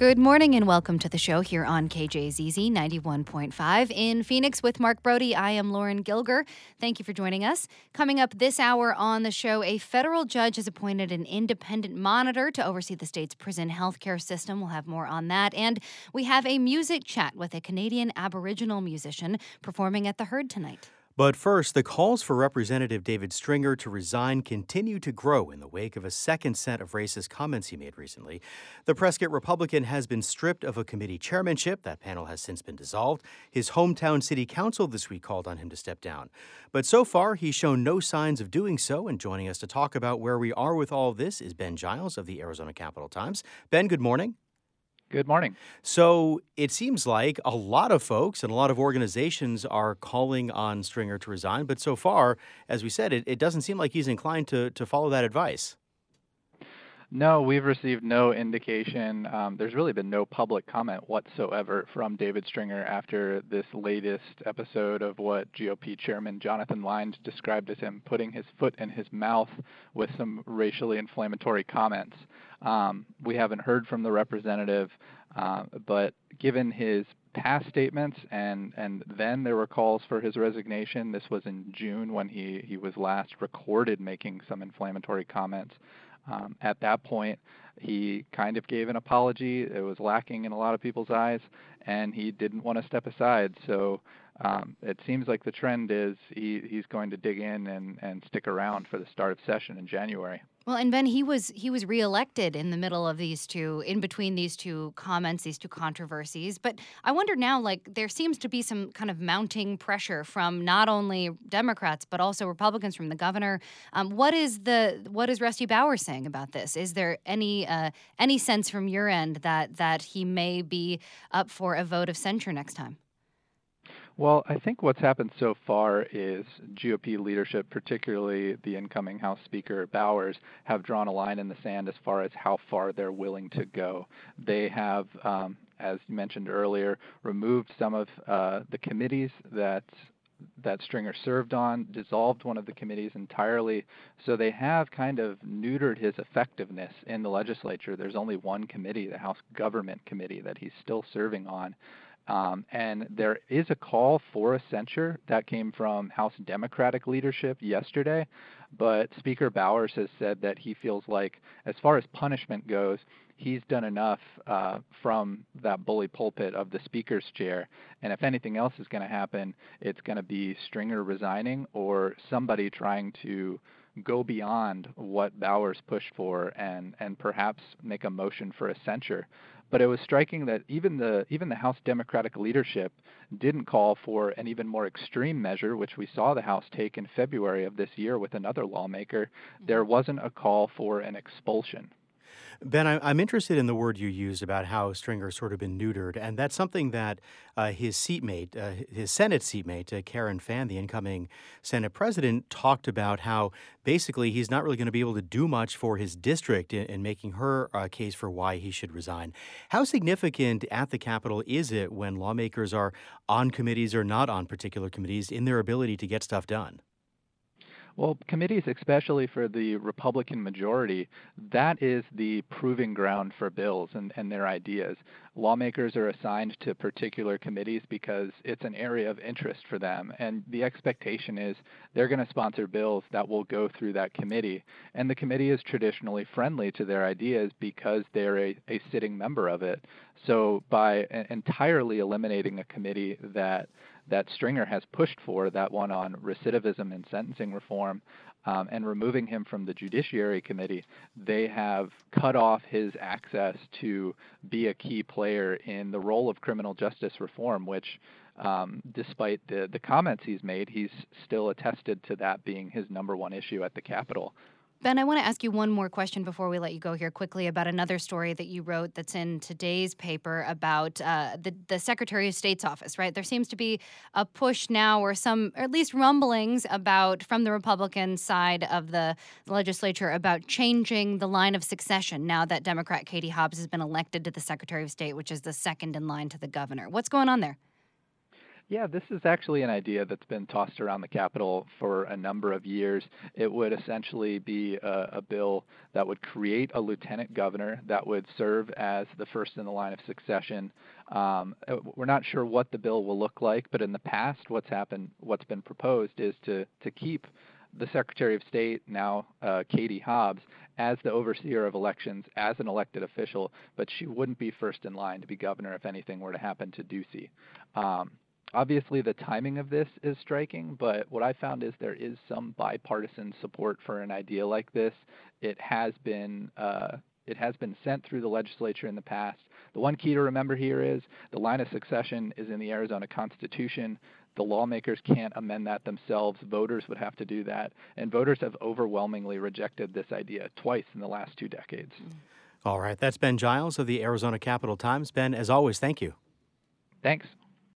Good morning and welcome to the show here on KJZZ 91.5 in Phoenix with Mark Brody. I am Lauren Gilger. Thank you for joining us. Coming up this hour on the show, a federal judge has appointed an independent monitor to oversee the state's prison healthcare system. We'll have more on that. And we have a music chat with a Canadian Aboriginal musician performing at the Heard tonight. But first, the calls for Representative David Stringer to resign continue to grow in the wake of a second set of racist comments he made recently. The Prescott Republican has been stripped of a committee chairmanship. That panel has since been dissolved. His hometown city council this week called on him to step down. But so far, he's shown no signs of doing so. And joining us to talk about where we are with all of this is Ben Giles of the Arizona Capital Times. Ben, good morning. Good morning. So it seems like a lot of folks and a lot of organizations are calling on Stringer to resign. But so far, as we said, it doesn't seem like he's inclined to follow that advice. No, we've received no indication. There's really been no public comment whatsoever from David Stringer after this latest episode of what GOP Chairman Jonathan Lyons described as him putting his foot in his mouth with some racially inflammatory comments. We haven't heard from the representative, but given his past statements and then there were calls for his resignation. This was in June when he was last recorded making some inflammatory comments. At that point, he kind of gave an apology. It was lacking in a lot of people's eyes, and he didn't want to step aside. So it seems like the trend is he's going to dig in and stick around for the start of session in January. Well, and Ben, he was reelected in the middle of in between these two comments, these two controversies. But I wonder now, there seems to be some kind of mounting pressure from not only Democrats but also Republicans, from the governor. What is Rusty Bowers saying about this? Is there any sense from your end that he may be up for a vote of censure next time? Well, I think what's happened so far is GOP leadership, particularly the incoming House Speaker Bowers, have drawn a line in the sand as far as how far they're willing to go. They have, as you mentioned earlier, removed some of the committees that Stringer served on, dissolved one of the committees entirely. So they have kind of neutered his effectiveness in the legislature. There's only one committee, the House Government Committee, that he's still serving on. And there is a call for a censure that came from House Democratic leadership yesterday, but Speaker Bowers has said that he feels like, as far as punishment goes, he's done enough from that bully pulpit of the Speaker's chair, and if anything else is going to happen, it's going to be Stringer resigning or somebody trying to go beyond what Bowers pushed for and perhaps make a motion for a censure. But it was striking that even the House Democratic leadership didn't call for an even more extreme measure, which we saw the House take in February of this year with another lawmaker. There wasn't a call for an expulsion. Ben, I'm interested in the word you used about how Stringer's sort of been neutered, and that's something that his seatmate, his Senate seatmate, Karen Fann, the incoming Senate president, talked about how basically he's not really going to be able to do much for his district in making her case for why he should resign. How significant at the Capitol is it when lawmakers are on committees or not on particular committees in their ability to get stuff done? Well, committees, especially for the Republican majority, that is the proving ground for bills and their ideas. Lawmakers are assigned to particular committees because it's an area of interest for them, and the expectation is they're going to sponsor bills that will go through that committee. And the committee is traditionally friendly to their ideas because they're a sitting member of it. So by entirely eliminating a committee that Stringer has pushed for, that one on recidivism and sentencing reform, and removing him from the Judiciary Committee, they have cut off his access to be a key player in the role of criminal justice reform, which, despite the comments he's made, he's still attested to that being his number one issue at the Capitol. Ben, I want to ask you one more question before we let you go here quickly about another story that you wrote that's in today's paper about the Secretary of State's office, right? There seems to be a push now, or at least rumblings from the Republican side of the legislature about changing the line of succession now that Democrat Katie Hobbs has been elected to the Secretary of State, which is the second in line to the governor. What's going on there? Yeah, this is actually an idea that's been tossed around the Capitol for a number of years. It would essentially be a bill that would create a lieutenant governor that would serve as the first in the line of succession. We're not sure what the bill will look like, but in the past, what's been proposed is to keep the Secretary of State, now Katie Hobbs, as the overseer of elections, as an elected official, but she wouldn't be first in line to be governor if anything were to happen to Ducey. Obviously, the timing of this is striking, but what I found is there is some bipartisan support for an idea like this. It has been sent through the legislature in the past. The one key to remember here is the line of succession is in the Arizona Constitution. The lawmakers can't amend that themselves. Voters would have to do that, and voters have overwhelmingly rejected this idea twice in the last 2 decades. All right, that's Ben Giles of the Arizona Capitol Times. Ben, as always, thank you. Thanks.